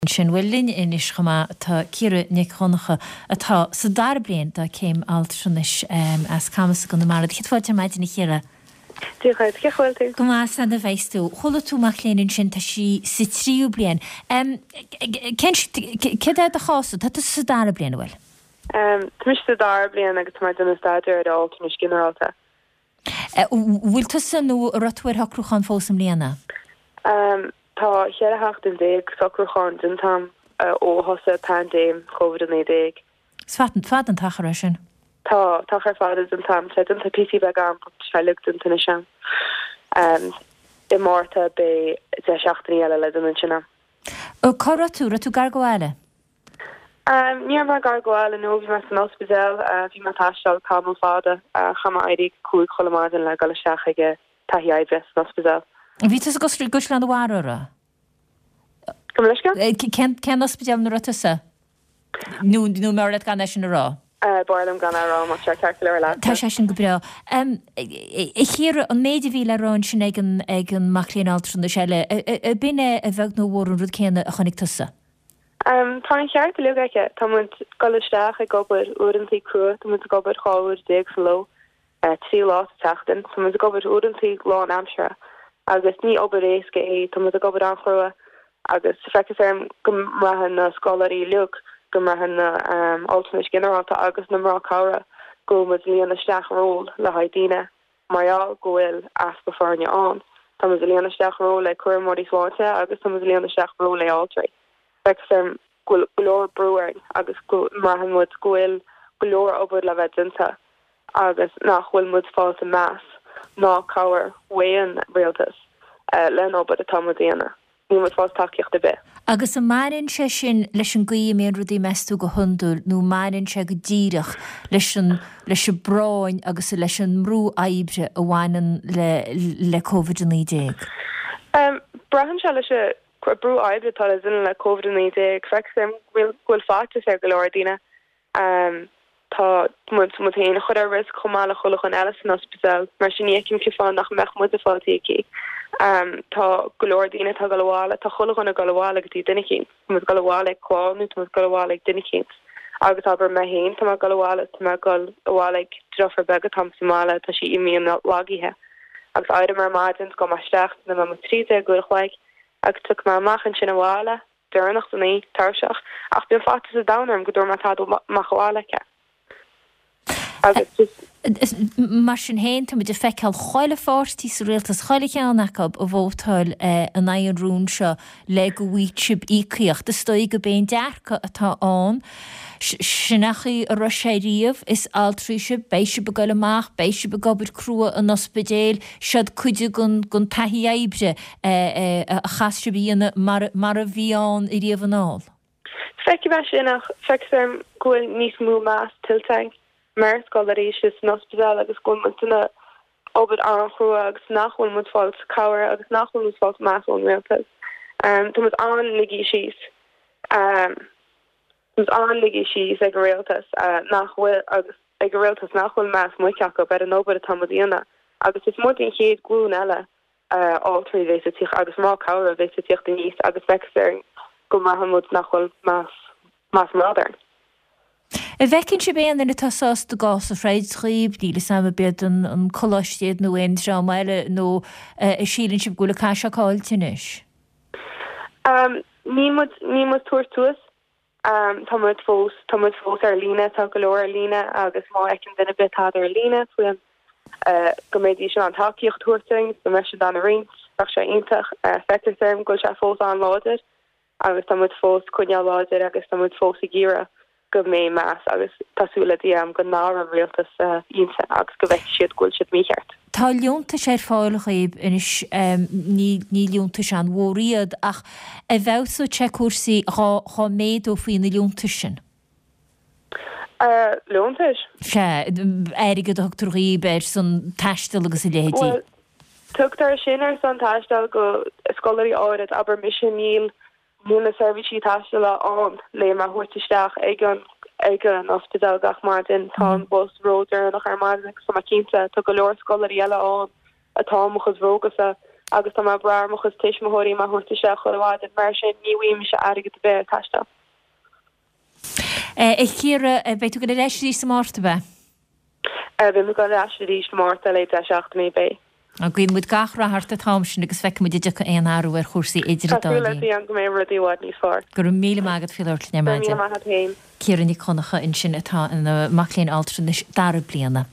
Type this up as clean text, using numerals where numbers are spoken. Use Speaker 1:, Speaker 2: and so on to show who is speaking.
Speaker 1: Sin bhfuilinn inis chuma tá Ciara Nic Chonnacha atá sa dar bliain dá céim altrinis as camas go na mar. Chit fáilte maidin na Ciara.
Speaker 2: Díghid, ce chfuil tú?
Speaker 1: Go más an a bheistú, chola tú mac léanann sin tá sí sa tríú bliain. Cid a chása, tá tú sa dar bliain bhfuil?
Speaker 2: Tumis sa dar bliain agus mar duna staidir ar altrinis generalta.
Speaker 1: Bhfuil tú san nó rotfuir hacrúchan fósam léana?
Speaker 2: Tá chead a hacht in déag socrúchan dun tam ó hosa pandéim COVID-19.
Speaker 1: Fad an tachar sin?
Speaker 2: Tá char fad dun tam, sé dun tá PC bag am seilig dun tunna sem. I mórta be de seachtaní eile le dun sinna.
Speaker 1: Cora tú gargoáile?
Speaker 2: Níor mar gargoáile nó bhí mar san ospidal, bhí mar taistal camel fada, chama aidig cúig cholamádan le gal seach aige tahi aidres san ospidal.
Speaker 1: Bhí tú go guslan bhara?
Speaker 2: Cumlisca?
Speaker 1: Cén ospidal na rotasa? Nú mar gan sin rá?
Speaker 2: Barlam gan rá mar spectacular le.
Speaker 1: Tá sé sin go bre. I chéar an méidir bhí rán sin ag an maclíon altran seile. Bine a bheith nó bhór an rud céanna a chonig tusa?
Speaker 2: Tá an cheart a lugaige, tá muid golisteach a gobar úrantí crua, tá muid gobar cháir déag san lo, trí lá teachtain, tá muid gobar úrantí lá an amsere. Agus ní obair éisce é, tá muid gobar an chrua, agus fecus gomrahan na scolarí lug, gomrahan na ultimate generalta agus na mrá cabra, go muid líana steach ról le haidíine, marall gohfuil aspa farne an. Tá muid líana steach ról le cuairmórí sláinte, agus tá muid líana steach ról le altri. Fecus glór brewer agus marhan muid gohfuil glór obair le bheith dinta, agus nachhfuil muid fáil a más. ná cabhar waon réaltas len obair a tamadíana. Ní muid fás takeíocht a bit.
Speaker 1: Agus a mairinn sé sin leis an gaí mé rudí meú go hundúil, nó mairinn sé go díireach leis an bráin agus leis an mrú aibre a bhhainan le COVID-19.
Speaker 2: Brahan se leis brú aibre tá in le COVID-19 fecsim bhfuil fáte sé go leordíine. Tá muid héin chud a ris chomála cholach an eile san ospidal, mar sin écim ciáin nach mech muid a fátaí. Tá golóirdíine tá galhála, tá cholach an a galhála gotí duine mu galhála cáinú, mu galhála duine. Agus aber me héin tá galhála tá galhála drofar bega tam somála tá si imíon lagíthe. Agus áide mar maidins go maisteach na ma tríte gochhaig, agus tu má machchan sin bhála, dearnacht an é tarseach, ach bíon fatas a danarm go dúir má tá machhálacha.
Speaker 1: Mar sin héin tá de feiceil choile fátí sa réaltas choile cheannachab a bhótáil an éon rún seo le go bhhuiitsib ícíocht. De stoi go béon dearcha atá an, sinnachaí a roiséíomh is altríise, béise be goil amach, béise be gobar crua an ospidéal, siad cuide gon taí éibre a chaiste bíana mar a bhíán i riamh an áil.
Speaker 2: Feici bheith sinnach feicim gofuil níos mú más tilteing. Mer scolarí is an ospidal agus goilmuna obair an chrua agus nachhfuil muid fáilt cabhar agus nachhfuil muid fáilt más ón réaltas. Tá muid an ligí síos. Muid an ligí síos ag réaltas nachhfuil agus ag réaltas nachhfuil más muiceach go ber an obair a tamadíana. Agus is mór in chéad glún eile altrí bhéis a tíoch agus má cabhar bhéis a tíocht níos agus fecir go mahamúd nachhfuil más modern.
Speaker 1: A bhecinn sé béan na tasás do gás a freid tríb, díle sam bead an choláistíad nó ein rá meile nó a sílann sib gola caiise cáiltinis?
Speaker 2: Ní muid tuairtúas, tá muid fós ar lína, tá go leor lína agus má ecinn duine bitá ar lína fuan go méidí se an takeíocht tuairting, go me se dan a rins, ach sé intach fecir sem go se fós an láidir, agus tá muid fós cuineal láidir agus tá muid fós i ggéire. Go mé más agus tasúla am go ná an réaltas ínsa agus go bheith siad gúil siad mícheart.
Speaker 1: Tá leonta sé fáilech éib inis ní leonta an bhóríad ach a bheithsú te cuasaí chá méid ó faoin na leonta sin?
Speaker 2: Leontais?
Speaker 1: Se éige dochttar íber san taistal agus i léidí.
Speaker 2: Tugtar sin ar san taistal go scolarí áirid aber mis níl Nuna servicí taisle an le mar thuirteisteach ag an ospidal gach mar den tá bus roder nach ar mar sa cínta tu go leor scolarí eile an atá mochas rógasa agus tá bra mochas tiis mohorí má thuirta se choháid mar sin níhím se aige be tasta.
Speaker 1: Chéire beit tú go éisí sa máta be?
Speaker 2: Bhí me go rí mórta le 8 mé bé.
Speaker 1: A gin mud gachra hart a támsin agus feic muidir decha éon áú ar chósaí idirdá.
Speaker 2: an go mé ruíhád níos fá.
Speaker 1: Gur mí agad fiirtne me. Céan ní connacha in sin atá in maclíonn altra dar bliana.